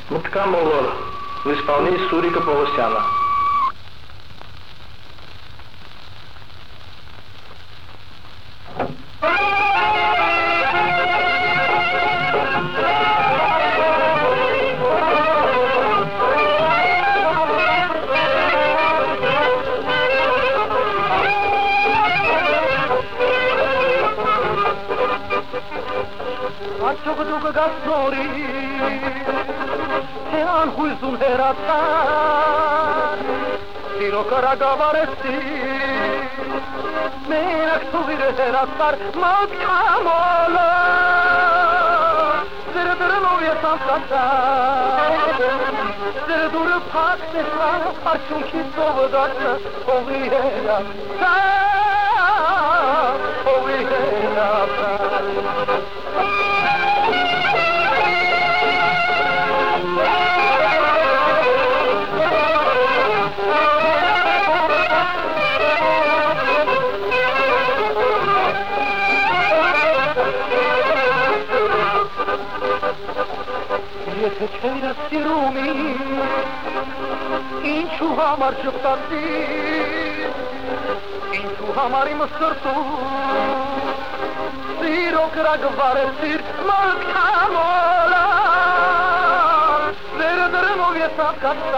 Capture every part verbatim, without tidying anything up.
Муткамолор в исполнении Сурика Павлосяна. Ачողդուկ գասնորի թե անհույզուն հերացան Սիրո կրագավարեցի մենակ թողիրը հերացար մոտ կամոլը Ձերը դրնով ես անցացար Ձերը դուրը պակ տեսա արջունքի ծովը դարձը հողի հերացար Հողի հերացար Եթե չեիր սիրում ինչու համար ճպտացի ինչու համար իմ սրտում սիրո կրագվարեցիր մոտ կամոլա Ձերը դրնով ես ապկացա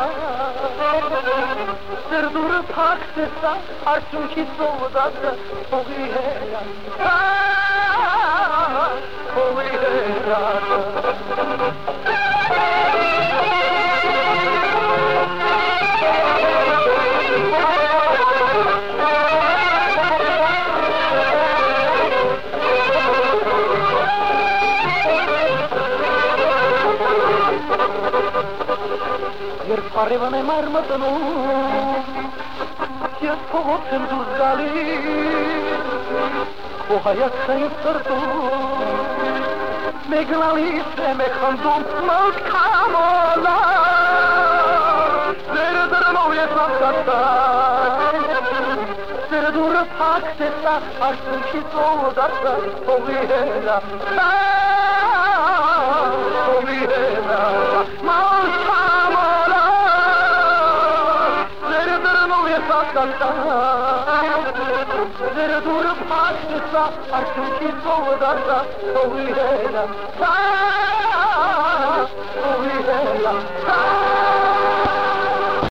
Ձեր դուրը պակ տեսա արջունքի ծովը դարձը հողի հերացա Հողի հերացա Երբ արևան եմ արմտնում Ես փողոց եմ դուրս գալիս Քո հայացքային սրտում Մեգնալիս եմ է խնդում մոտ կամոլա Ձերը դրնով ես անցացա Ձերը դուրը պակ տեսա արջունքի ծովը դարձա հողի հերացա Հողի հերացա մոտ կամոլա Ձերը դրնով ես անցացա Ձերը դուրը պակ տեսա արջունքի ծովը դարձա հողի հերացա Հողի հերացա